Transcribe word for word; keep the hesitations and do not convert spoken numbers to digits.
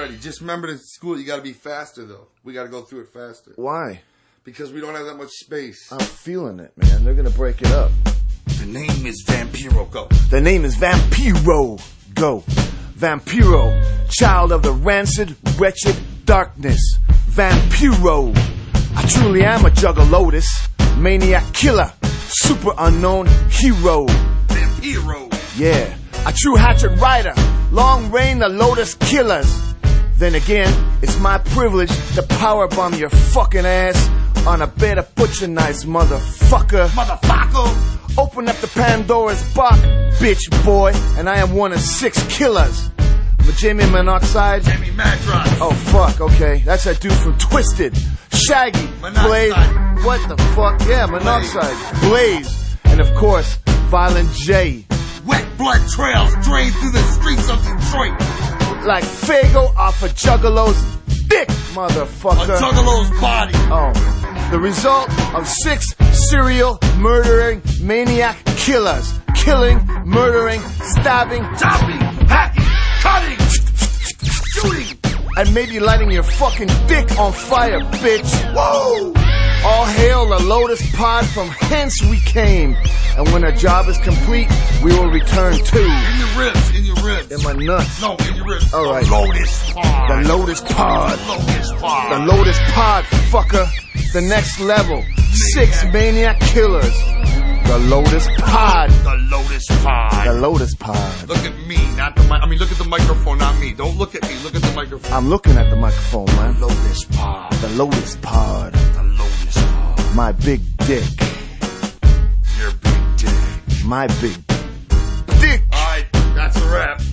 already. Just remember in school, you got to be faster, though. We got to go through it faster. Why? Because we don't have that much space. I'm feeling it, man. They're going to break it up. The name is Vampiro. Go. The name is Vampiro. Go. Vampiro. Child of the rancid, wretched darkness. Vampiro. I truly am a juggalotus. Maniac killer. Super unknown hero. Vampiro. Yeah. A true hatchet rider. Long reign the lotus killers. Then again, it's my privilege to powerbomb your fucking ass on a bed of butcher knives, motherfucker. Motherfucker! Open up the Pandora's box, bitch boy, and I am one of six killers. But Jamie Monoxide? Jamie Madrox. Oh, fuck, okay. That's that dude from Twisted. Shaggy. Monoxide. Blaze. What the fuck? Yeah, Monoxide. Blaze. Blaze. And of course, Violent J. Wet blood trails drain through the streets of Detroit. Like Fago off a Juggalo's dick, motherfucker. A Juggalo's body. Oh. The result of six serial murdering maniac killers. Killing, murdering, stabbing, chopping, hacking, cutting, shooting, and maybe lighting your fucking dick on fire, bitch. Whoa! All hail the Lotus Pod, from hence we came. And when our job is complete, we will return to. In your ribs, in your ribs. In my nuts. No, in your ribs. All right. The Lotus Pod. The Lotus Pod. The Lotus Pod. The Lotus Pod, fucker. The next level. Six maniac killers. The Lotus Pod. The Lotus Pod. The Lotus Pod. Look at me, not the mic. I mean, look at the microphone, not me. Don't look at me. Look at the microphone. I'm looking at the microphone, man. The Lotus Pod. The Lotus Pod. The Lotus Pod. My big dick. Your big dick. My big dick. All right, that's a wrap.